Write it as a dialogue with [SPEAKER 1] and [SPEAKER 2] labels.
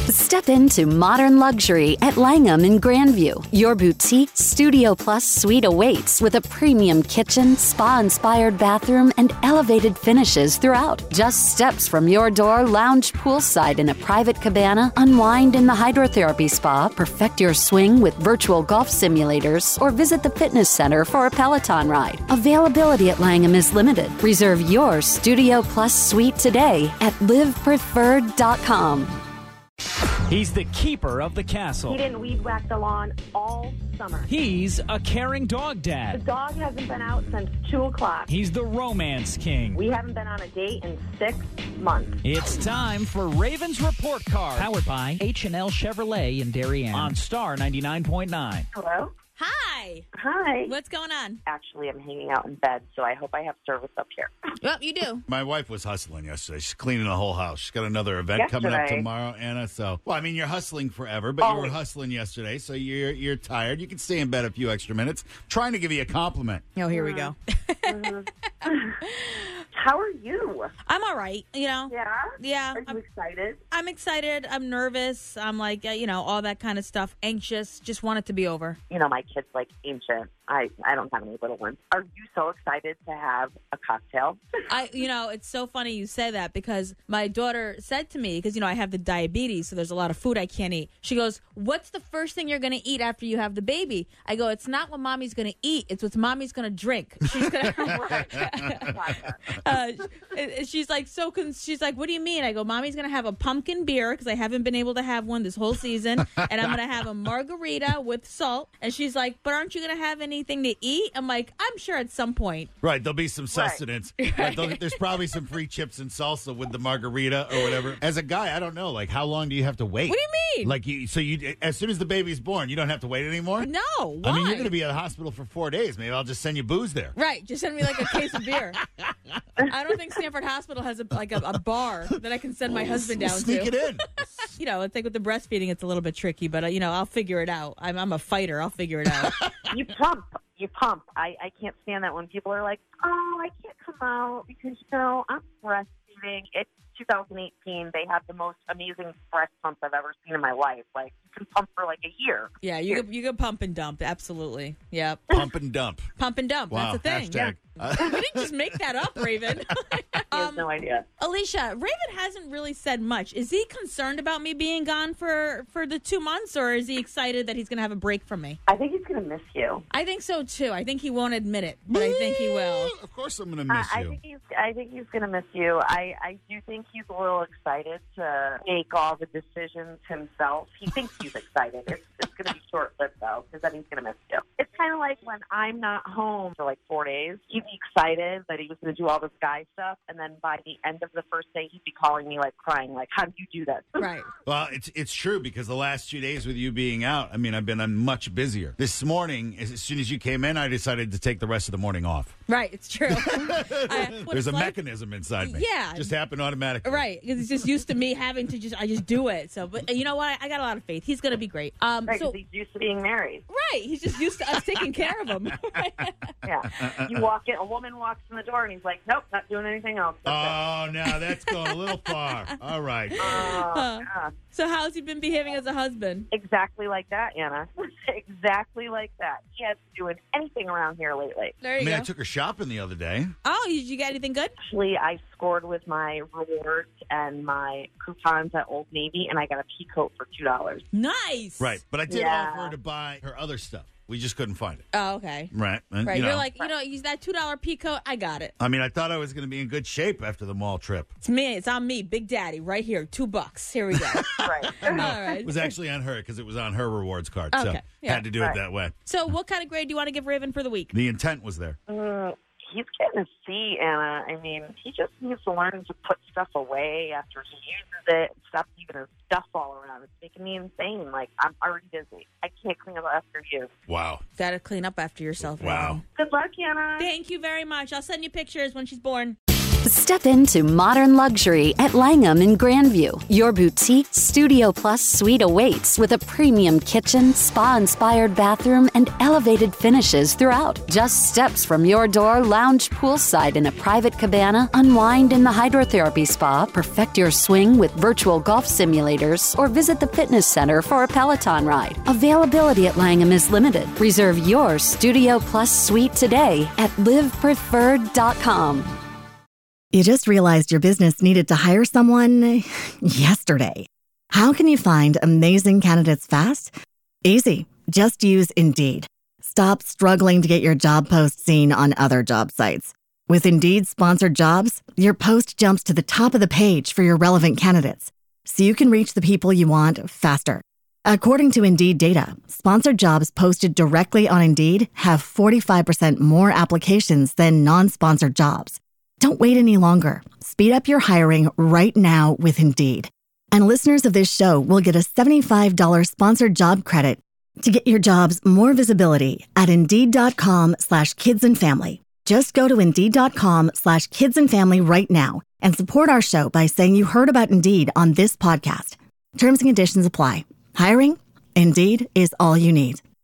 [SPEAKER 1] Step into modern luxury at Langham in Grandview. Your boutique Studio Plus suite awaits with a premium kitchen, spa-inspired bathroom, and elevated finishes throughout. Just steps from your door, lounge poolside in a private cabana, unwind in the hydrotherapy spa, perfect your swing with virtual golf simulators, or visit the fitness center for a Peloton ride. Availability at Langham is limited. Reserve your Studio Plus suite today at livepreferred.com.
[SPEAKER 2] He's the keeper of the castle.
[SPEAKER 3] He didn't weed whack the lawn all summer.
[SPEAKER 2] He's a caring dog
[SPEAKER 3] The
[SPEAKER 2] dad.
[SPEAKER 3] dog hasn't been out since 2 o'clock.
[SPEAKER 2] He's the romance king.
[SPEAKER 3] We haven't been on a date in 6 months.
[SPEAKER 2] It's time for Raven's Report Card. Powered by H&L Chevrolet in Darien. On Star 99.9.
[SPEAKER 3] Hello?
[SPEAKER 4] Hi.
[SPEAKER 3] Hi.
[SPEAKER 4] What's going on?
[SPEAKER 3] Actually, I'm hanging out in bed, so I hope I have service up here.
[SPEAKER 4] Well, you do.
[SPEAKER 5] My wife was hustling yesterday. She's cleaning the whole house. She's got another event coming up
[SPEAKER 3] Yesterday.
[SPEAKER 5] tomorrow, Anna. So, well, I mean, you're hustling forever, but you were
[SPEAKER 3] Always.
[SPEAKER 5] hustling yesterday, so you're tired. You can stay in bed a few extra minutes. Trying to give you a compliment.
[SPEAKER 4] Oh, here we go.
[SPEAKER 3] How are you?
[SPEAKER 4] I'm all right.
[SPEAKER 3] Yeah?
[SPEAKER 4] Yeah.
[SPEAKER 3] Are you excited?
[SPEAKER 4] I'm excited. I'm nervous. I'm like, all that kind of stuff. Anxious. Just want it to be over.
[SPEAKER 3] My kid's like ancient. I don't have any little ones. Are you so excited to have a cocktail?
[SPEAKER 4] It's so funny you say that because my daughter said to me, because, I have the diabetes, so there's a lot of food I can't eat. She goes, what's the first thing you're going to eat after you have the baby? I go, it's not what mommy's going to eat. It's what mommy's going to drink. She's going she's like, she's like, what do you mean? I go, mommy's going to have a pumpkin beer because I haven't been able to have one this whole season. And I'm going to have a margarita with salt. And she's like, but aren't you going to have anything to eat? I'm like, I'm sure at some point.
[SPEAKER 5] Right, there'll be some sustenance. Right, there's probably some free chips and salsa with the margarita or whatever. As a guy, I don't know, like, how long do you have to wait?
[SPEAKER 4] What do you mean?
[SPEAKER 5] Like, as soon as the baby's born, you don't have to wait anymore?
[SPEAKER 4] No, why?
[SPEAKER 5] I mean, you're going to be at the hospital for 4 days. Maybe I'll just send you booze there.
[SPEAKER 4] Right, just send me like a case of beer. I don't think Stanford Hospital has a bar that I can send my husband down
[SPEAKER 5] Sneak
[SPEAKER 4] to.
[SPEAKER 5] it in.
[SPEAKER 4] I think with the breastfeeding, it's a little bit tricky, but I'll figure it out. I'm a fighter. I'll figure it out.
[SPEAKER 3] You pump. I can't stand that when people are like, oh, I can't come out because, I'm breastfeeding. It's 2018. They have the most amazing breast pumps I've ever seen in my life. Like, you can pump for like a year.
[SPEAKER 4] Yeah, you could pump and dump. Absolutely. Yeah.
[SPEAKER 5] Pump and dump.
[SPEAKER 4] Pump and dump.
[SPEAKER 5] Wow.
[SPEAKER 4] That's a thing.
[SPEAKER 5] Hashtag.
[SPEAKER 4] We didn't just make that up, Raven.
[SPEAKER 3] He has no idea.
[SPEAKER 4] Alicia, Raven hasn't really said much. Is he concerned about me being gone for the 2 months, or is he excited that he's going to have a break from me?
[SPEAKER 3] I think he's going to miss you.
[SPEAKER 4] I think so, too. I think he won't admit it, but I think he will.
[SPEAKER 5] Of course I'm going to miss you.
[SPEAKER 3] I think he's going to miss you. I do think he's a little excited to make all the decisions himself. He thinks he's excited. It's going to be short-lived, though, because then he's going to miss you. It's kind of like when I'm not home for like 4 days, he'd be excited that he was going to do all this guy stuff, and then by the end of the first day, he'd be calling me, like, crying, like, how did you do that?
[SPEAKER 4] Right.
[SPEAKER 5] Well, it's true because the last 2 days with you being out, I mean, I'm much busier. This morning, as soon as you came in, I decided to take the rest of the morning off.
[SPEAKER 4] Right, it's true.
[SPEAKER 5] There's a mechanism inside me.
[SPEAKER 4] Yeah.
[SPEAKER 5] Just happened automatically.
[SPEAKER 4] Right, because he's just used to me having to I just do it. So, but you know what? I got a lot of faith. He's going to be great.
[SPEAKER 3] Right, because he's used to being married.
[SPEAKER 4] Right, he's just used to us taking care of him.
[SPEAKER 3] Yeah. You walk in, a woman walks in the door, and he's like, nope, not doing anything else.
[SPEAKER 5] Oh, now that's going a little far. All right.
[SPEAKER 3] Yeah.
[SPEAKER 4] So how's he been behaving as a husband?
[SPEAKER 3] Exactly like that, Anna. Exactly like that. He hasn't doing anything around here lately.
[SPEAKER 4] There you
[SPEAKER 5] I
[SPEAKER 4] go.
[SPEAKER 5] took her shopping the other day.
[SPEAKER 4] Oh, you got anything good?
[SPEAKER 3] Actually, I scored with my rewards and my coupons at Old Navy, and I got a pea coat for $2.
[SPEAKER 4] Nice.
[SPEAKER 5] Right. But I did
[SPEAKER 3] Yeah.
[SPEAKER 5] offer her to buy her other stuff. We just couldn't find it.
[SPEAKER 4] Oh, okay.
[SPEAKER 5] Right. And,
[SPEAKER 4] Right.
[SPEAKER 5] you know,
[SPEAKER 4] You're like, use that $2 pea coat. I got it.
[SPEAKER 5] I mean, I thought I was going to be in good shape after the mall trip.
[SPEAKER 4] It's me. It's on me, Big Daddy, right here. $2. Here we go.
[SPEAKER 3] Right.
[SPEAKER 4] All right.
[SPEAKER 5] It was actually on her because it was on her rewards card.
[SPEAKER 4] Okay.
[SPEAKER 5] So
[SPEAKER 4] Yeah.
[SPEAKER 5] had to do it that way.
[SPEAKER 4] So, what kind of grade do you want to give Raven for the week?
[SPEAKER 5] The intent was there.
[SPEAKER 3] He's getting a C, Anna. I mean, he just needs to learn to put stuff away after he uses it and stop leaving his stuff all around. It's making me insane. Like, I'm already busy. I can't clean up after you.
[SPEAKER 5] Wow.
[SPEAKER 4] Got to clean up after yourself.
[SPEAKER 5] Wow.
[SPEAKER 4] Raven.
[SPEAKER 3] Good luck, Anna.
[SPEAKER 4] Thank you very much. I'll send you pictures when she's born.
[SPEAKER 1] Step into modern luxury at Langham in Grandview. Your boutique Studio Plus suite awaits with a premium kitchen, spa-inspired bathroom, and elevated finishes throughout. Just steps from your door, lounge poolside in a private cabana, unwind in the hydrotherapy spa, perfect your swing with virtual golf simulators, or visit the fitness center for a Peloton ride. Availability at Langham is limited. Reserve your Studio Plus suite today at livepreferred.com.
[SPEAKER 6] You just realized your business needed to hire someone yesterday. How can you find amazing candidates fast? Easy. Just use Indeed. Stop struggling to get your job post seen on other job sites. With Indeed sponsored jobs, your post jumps to the top of the page for your relevant candidates, so you can reach the people you want faster. According to Indeed data, sponsored jobs posted directly on Indeed have 45% more applications than non-sponsored jobs. Don't wait any longer. Speed up your hiring right now with Indeed. And listeners of this show will get a $75 sponsored job credit to get your jobs more visibility at Indeed.com/kidsandfamily. Just go to Indeed.com/kidsandfamily right now and support our show by saying you heard about Indeed on this podcast. Terms and conditions apply. Hiring? Indeed is all you need.